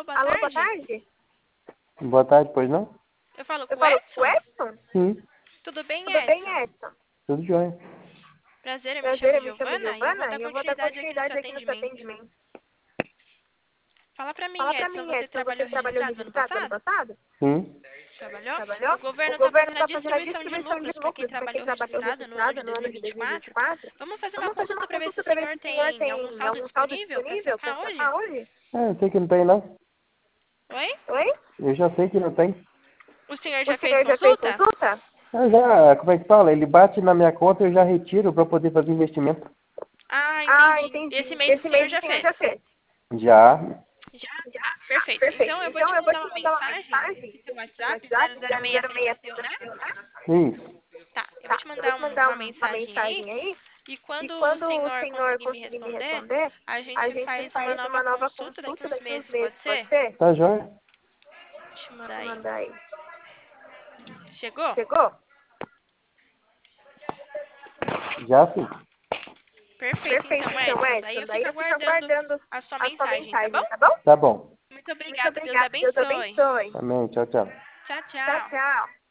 Alô, boa tarde. Boa tarde, pois não? Eu falo com o Edson? Sim, Tudo bem, tudo bem, Edson? Tudo jóia. Prazer, eu me chamo Prazer, eu me chamo Giovana e eu vou Giovana dar e eu vou dar continuidade aqui no seu continuidade aqui no seu atendimento. atendimento. Fala pra mim, Fala pra Edson, mim, você Edson, você trabalhou trabalhou registrado ano registrado ano passado? passado? Sim. Trabalhou? Trabalhou? O governo O está governo fazendo a está fazendo a distribuição de distribuição de lucros para quem lucros para quem trabalhou trabalhou registrado no ano de registrado no ano de 2024. 2024. Vamos fazer uma Vamos fazer consulta uma para ver se consulta o para ver se senhor o senhor tem algum tem saldo algum saldo disponível para disponível para sacar hoje? sacar hoje. Eu sei que não tem, não. Oi? Oi? Eu já sei que não tem. O senhor O já fez senhor já fez consulta? consulta? Eu já, como é que fala? Ele bate na minha conta e eu já retiro para poder fazer investimento. Ah, Ah, entendi. Esse entendi. mês o Esse senhor mês o já senhor fez? já fez? Já. Já? Já. Ah, perfeito. Perfeito. Então eu vou te Então eu vou mandar te uma mandar uma mensagem mensagem. no seu No WhatsApp, WhatsApp 0067 é 0067 seu, é né? seu, né? Isso. Tá, eu vou Tá, te eu vou mandar te mandar uma uma mensagem aí. mensagem aí. E E quando o quando o senhor senhor conseguir me conseguir me responder, responder, a a gente gente faz uma faz nova uma nova consulta daqui consulta uns daqui uns meses, pode meses, pode ser? ser? Tá joia? Deixa eu mandar Deixa eu aí. mandar aí. Chegou? Chegou? Já sim. Perfeito, Perfeito, então, então, Edson. Daí Edson. eu Daí fico eu fico aguardando aguardando a sua a sua mensagem, tá bom? mensagem, tá bom? Tá bom. Muito Muito obrigada, Deus obrigada. Deus abençoe. abençoe. Amém. Tchau, tchau. Tchau, Tchau, tchau. tchau.